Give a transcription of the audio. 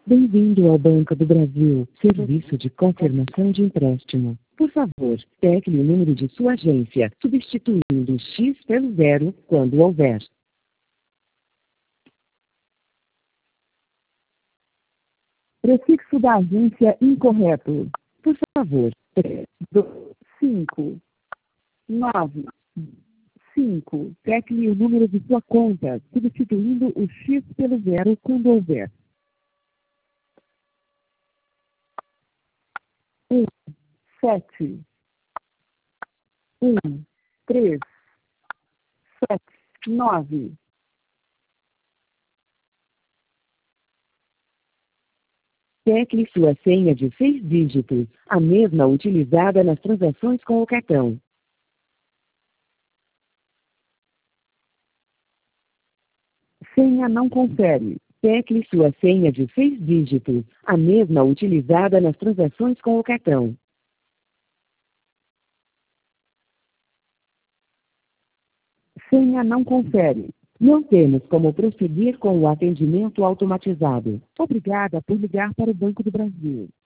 Bem-vindo ao Banco do Brasil, serviço de confirmação de empréstimo. Por favor, tecle o número de sua agência, substituindo o X pelo 0 quando houver. Prefixo da agência incorreto. Por favor, 3, 2, 5, 9, 5. Tecle o número de sua conta, substituindo o X pelo 0 quando houver. 1, 7, 1, 3, 7, 9. Tecle sua senha de 6 dígitos, a mesma utilizada nas transações com o cartão. Senha não confere. Tecle sua senha de 6 dígitos, a mesma utilizada nas transações com o cartão. Senha não confere. Não temos como prosseguir com o atendimento automatizado. Obrigada por ligar para o Banco do Brasil.